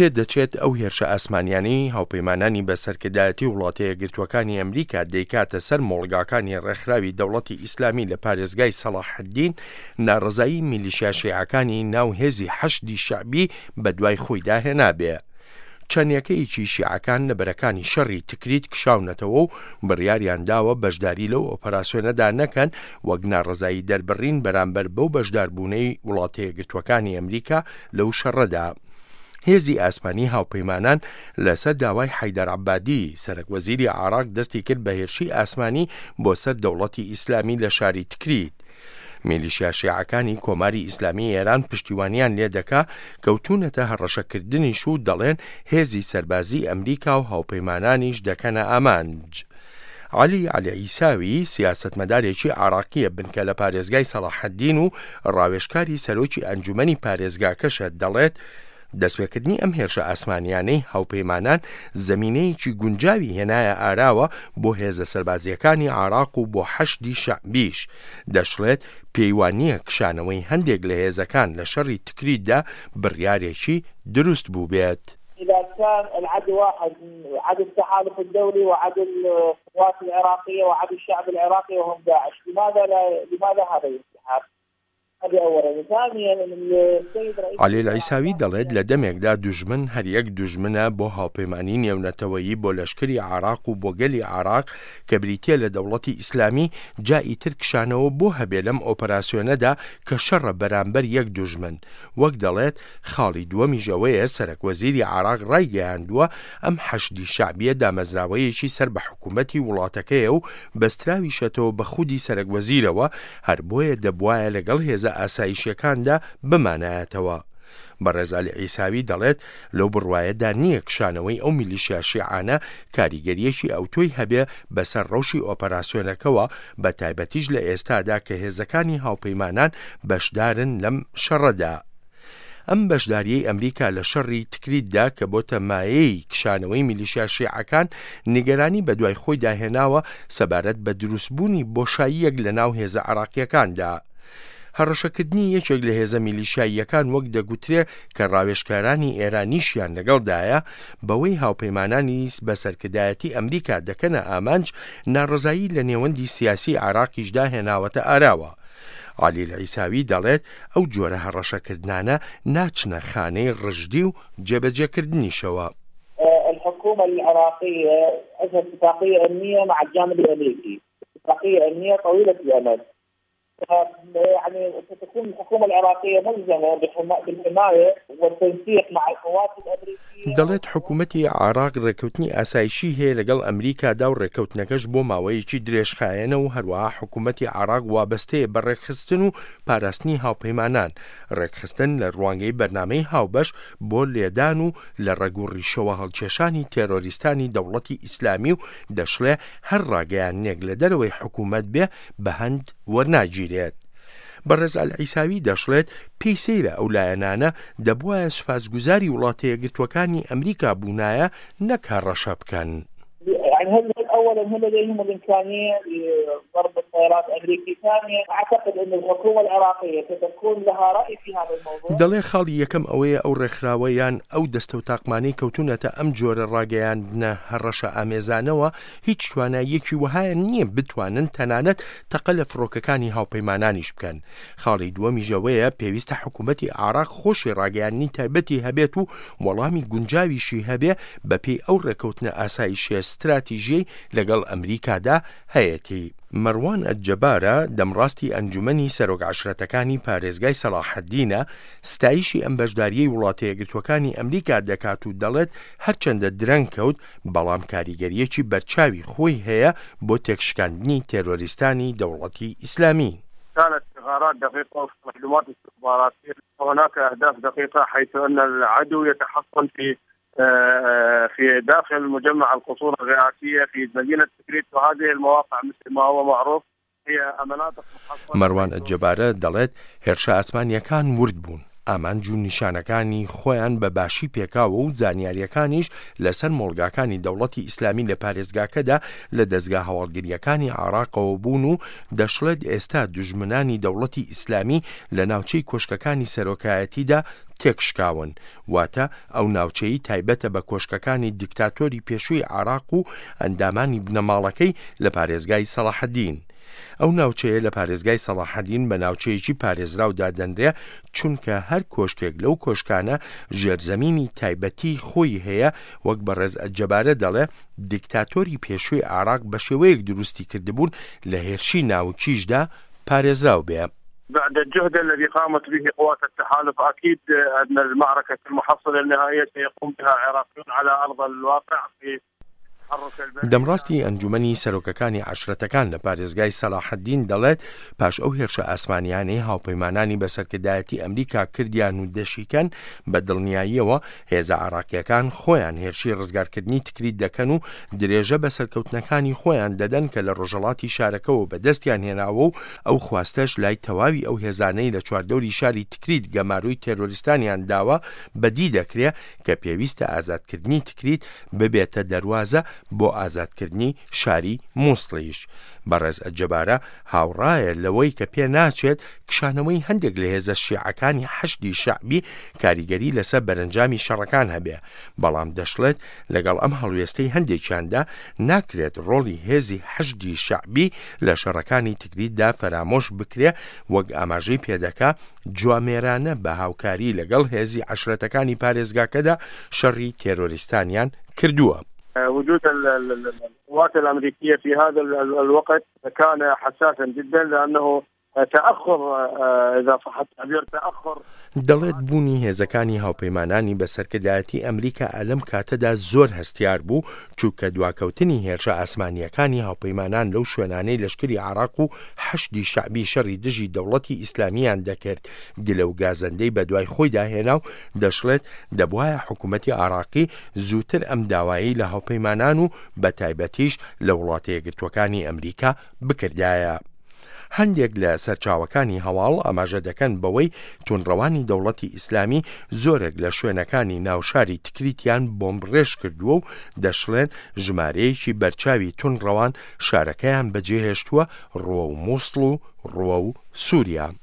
پێدەچێت ئەو هێرشە ئاسمانیانەی هاوپەیمانانی بەسەرکردایەتی وڵاتە یەکگرتووەکانی ئەمریکا دەیکاتە سەر مۆڵگاکانی ڕێکخراوی دەوڵەتی ئیسلامی لە پارێزگای سەلاحەددین ناڕەزایی میلیشیا شیعەکانی ناو هێزی حەشدی شەعبی بەدوای خۆی داهێنابێ. چەندێکەیەکی شیعەکان لەبەرەکانی شەڕی تکریت کشاونەتەوە و بڕیاریان داوە بەشداری لەو ئۆپەراسیۆنەدا نەکەن وەک ناڕەزایی دەربڕین بەرامبەر بەو بەشداربوونەی وڵاتە یەکگرتووەکانی ئەمریکا لەو شەڕەدا. هێزی ئاسمانی هاوپەیمانان لەسەر داوای حەیدەر عەبادی سەرۆکوەزیری عێراق دەستی کرد بە هێرشی ئاسمانی بۆ سەر دەوڵەتی ئیسلامی لە شاری تکریت. میلیشیا شیعەکانی کۆماری ئیسلامی ئێران پشتیوانیان لێ دەکا کەوتونەتە هەڕەشەکردنیش و دەڵێن هێزی سەربازی ئەمریکا و هاوپەیمانانیش دەکەنە ئامانج. علی عیساوی سیاسەتمەدارێکی عێراقیە بنکە لە پارێزگای سەلاحەددین و ڕاوێژکاری سەرۆکی ئەنجومەنی پارێزگاکەشە دەڵێت دەستپێکردنی ئەم هێرشە ئاسمانیانەی هاوپەیمانان زەمینەیەکی گونجاوی هێنایە ئاراوە بۆ هێزە سەربازیەکانی عێراق و بۆ حەشدی شەعبیش. دەشڵێت پێیوان نییە کشانەوەی هەندێک لە هێزەکان لە شەڕی تکریتدا بڕیارێکی دروست بوو بێت. إذا كان العدو واحد عدو التحالف الدولي وعدو القوات العراقية وعدو الشعب العراقي وهم داعش، لماذا هذا الاتحاد؟ علی عیساوی دەڵێت لە دەمێکدا دوژمن هەریەک دوژمنە بۆ هاوپەیمانی نێونەتەوەیی بۆ لەشکری عێراق و بۆ گەلی عێراق کە بریتیە لە دەوڵەتی ئیسلامی جایی تر کشانەوە بۆ هەبێ لەم ئۆپەراسیۆنەدا کە شەڕە بەرامبەر یەک دوژمن. وەک دەڵێت خاڵی دووەمیش ئەوەیە سەرۆکوەزیری عێراق ڕایگەیاندووە ئەم حەشدی شەعبیە دامەزراوەیەکی سەر بە حکوومەتی وڵاتەکەیە و بەستراویشەتەوە بە خودی سەرۆکوەزیرەوە هەر بۆیە دەبوایە لەگەڵ هێزە ئاسایشیەکاندا بمانایەتەوە. بەڕێز علی عیساوی دەڵێت لەو بڕوایەدا نییە کشانەوەی ئەو میلیشیا شیعانە کاریگەریەکی ئەوتۆی هەبێ بەسەر ڕەوشی ئۆپەراسیۆنەکەوە بە تایبەتیش لە ئێستادا کە هێزەکانی هاوپەیمانان بەشدارن لەم شەڕەدا. ئەم بەشداریەی ئەمریکا لە شەڕی تکریتدا کە بۆتە مایەی کشانەوەی میلیشیا شیعەکان نیگەرانی بە دوای خۆی داهێناوە سەبارەت بە دروستبوونی بۆشاییەک لە ناو هێزە عێراقیەکاندا. هەڕەشەکردنی یەکێک لە هێزە میلیشاییەکان وەک دەگوترێ کە ڕاوێژکارانی ئێرانیشیان لەگەڵدایە بەوەی هاوپەیمانانی بەسەرکردایەتی ئەمریکا دەکەنە ئامانج ناڕەزایی لە نێوەندی سیاسی عێراقیشدا هێناوەتە ئاراوە. علی عیساوی دەڵێت ئەو جۆرە هەڕەشەکردانە ناچنە خانەی ڕژدی و جێبەجێکردنیشەوە. الحكومة العراقية عندها اتفاقية أمنية مع الجانب الأمريكي، اتفاقية أمنية طويلة الأمد. يعني ستكون الحكومة العراقية ملزمة بالحماية والتنسيق مع القوات الأمريكية. دەڵێت حکوومەتی عێراق ڕێکەوتنی ئاسایشی هەیە لەگەڵ ئەمریکادا و ڕێکەوتنەکەش بۆ ماوەیەکی درێژخایەنە و هەروەها حکوومەتی عێراق وابەستەیە بە ڕێکخستن و پاراستنی هاوپەیمانان، ڕێکخستن لە ڕوانگەی بەرنامەی هاوبەش بۆ لێدان و لە ڕێگوڕیشەوە هەڵکێشانی تێرۆریستانی دەوڵەتی ئیسلامی و دەشڵێ هەر ڕاگەیانێک لە دەرەوەی حکوومەت بێ بە هەند وەرناگیرێت. بەڕێز عیساوی دەشڵێت پێی سەیرە ئەو لایەنانە دەبوایە سوپاسگوزاری وڵاتە یەکگرتووەکانی ئەمریکا بوونایە نەک هەڕەشە بکەن. اولا هم لديهم الامكانيه لضرب الطيارات الامريكيه، ثانيا اعتقد ان الحكومه العراقيه ستكون لها راي في هذا الموضوع. دەڵێ خاڵی یەکەم ئەوەیە ئەو ڕێکخراوەیان ئەو دەستە و تاقمانەی کەوتونەتە ئەم جۆرە ڕاگەیاندنە هەڕەشە ئامێزانەوە هیچ توانایەکی وهایە نییە بتوانن تەنانەت تەقە لە فڕۆکەکانی هاوپەیمانانیش بکەن. خاڵی دووەمیژەوەیە پێویستە حکوومەتی عێراق خۆشی ڕاگەیاندنی تایبەتی هەبێت و وەڵامی گونجاویشی هەبێ بەپێی ئەو ڕێکەوتنە ئاسایشیە استراتیژیەی لەگەڵ ئەمریکادا هەیەتی. مەروان ئەجەبارە دەمڕاستی ئەنجومەنی سەرۆک عەشرەتەکانی پارێزگای سەلاحەددینە ستایشی ئەم بەشداریەی وڵاتە یەکگرتووەکانی ئەمریکا دەکات و دەڵێت هەرچەندە درەنگ کەوت بەڵام کاریگەریەکی بەرچاوی خۆی هەیە بۆ تێکشکاندنی تێرۆریستانی دەوڵەتی ئیسلامی. كانت غارات دقيقة ومعلومات استخباراتية، وهناك أهداف دقيقة حيث أن العدو يتحصن في داخل مجمع القصور الرئاسية في مدينة تكريت، وهذه المواقع مثل ما هو معروف هي مناطق محصنة. مروان ئەجەبارە دەڵێت هێرشە ئاسمانیەکان ورد بوون. ئامانج و نیشانەکانی خۆیان بە باشی پێکاوە و زانیاریەکانیش لەسەر مۆڵگاکانی دەوڵەتی ئیسلامی لە پارێزگاکەدا لە دەستگا هەواڵگریەکانی عێراقەوە بوون و دەشڵێت ئێستا دوژمنانی دەوڵەتی ئیسلامی لە ناوچەی کۆشکەکانی سەرۆکایەتیدا تێکشکاون، واتە ئەو ناوچەی تایبەتە بە کۆشکەکانی دیکتاتۆری پێشووی عێراق و ئەندامانی بنەماڵەکەی لە پارێزگای سەلاحەدین. ئەو ناوچەیە لە پارێزگای سەلاحەدین بە ناوچەیەکی پارێزراو دادەنرێ چونکە هەر کۆشکێک لەو کۆشکانە ژێرزەمینی تایبەتی خۆی هەیە، وەک بەڕێز ئەجەبارە دەڵێ دیکتاتۆری پێشووی عێراق بە شێوەیەک دروستی کردبوون لە هێرشی ناوچیشدا پارێزراو بێ. بعد الجهد الذي قامت به قوات التحالف أكيد أن المعركة المحصلة النهائية سيقوم بها العراقيون على أرض الواقع في دەمڕاستی ئەنجومەنی سەرۆکەکانی عەشرەتەکان لە پارێزگای سەلاحەدین دەڵێت پاش ئەو هێرشە ئاسمانیانەی هاوپەیمانانی بەسەرکردایەتی ئەمریکا کردیان و دەشیکەن بە دڵنیاییەوە هێزە عێراقیەکان خۆیان هێرشی ڕزگارکردنی تکریت دەکەن و درێژە بە سەرکەوتنەکانی خۆیان دەدەن کە لە ڕۆژهەڵاتی شارەکەەوە بەدەستیان هێناوە و ئەو خواستەش لای تەواوی ئەو هێزانەی لە چواردەوری شاری تکریت گەماروی تێرۆریستانیان داوە بەدی دەکرێت کە پێویستە ئازادکردنی تکریت ببێتە دەواازە بۆ ئازادکردنی شاری مووسڵیش. بەڕێز ئەجەبارە هاوڕایە لەوەی کە پێ ناچێت کشانەوەی هەندێک لە هێزە شیعەکانی حەشدی شەعبی کاریگەری لەسەر بەرەنجامی شەڕەکان هەبێ، بەڵام دەشڵێت لەگەڵ ئەم هەڵوێستەی هەندێکیاندا ناکرێت ڕۆڵی هێزی حەشدی شەعبی لە شەڕەکانی تکریتدا فەرامۆش بکرێ، وەک ئاماژەی پێدەکا جوامێرانە بە هاوکاری لەگەڵ هێزی عەشرەتەکانی پارێزگاکەدا شەڕی تێرۆریستانیان کردووە. وجود القوات الأمريكية في هذا الوقت كان حساسا جدا لأنه تأخر، إذا صح التعبير تأخر. دەڵێت بوونی هێزەکانی هاوپەیمانانی بە سەرکردایەتی ئەمریکا ئەلەم کاتەدا زۆر هەستیار بوو، چونکە دواکەوتنی هێرشە ئاسمانیەکانی هاوپەیمانان لەو شوێنانەی لەشکری عێراق و حەشدی شەعبی شەڕی دژی دەوڵەتی ئیسلامیان دەکرد گلە و گازەندەی بە دوای خۆیدا هێنا و دەشڵێت دەبوایە حکوومەتی عێراقی زووتر ئەم داوایی لە هاوپەیمانان و بە تایبەتیش لە وڵاتە یەکگرتووەکانی ئەمریکا بکردایە. هەندێک لە سەرچاوەکانی هەواڵ ئاماژە دەکەن بەوەی تونڕەوانی دەوڵەتی ئیسلامی زۆرێک لە شوێنەکانی ناوشاری تکریتیان بۆمبڕێژ کردووە و دەشڵێن ژمارەیەکی بەرچاوی تونڕەوان شارەکەیان بەجێهێشتووە ڕۆوە و مووسڵ و ڕۆوە و سووریا.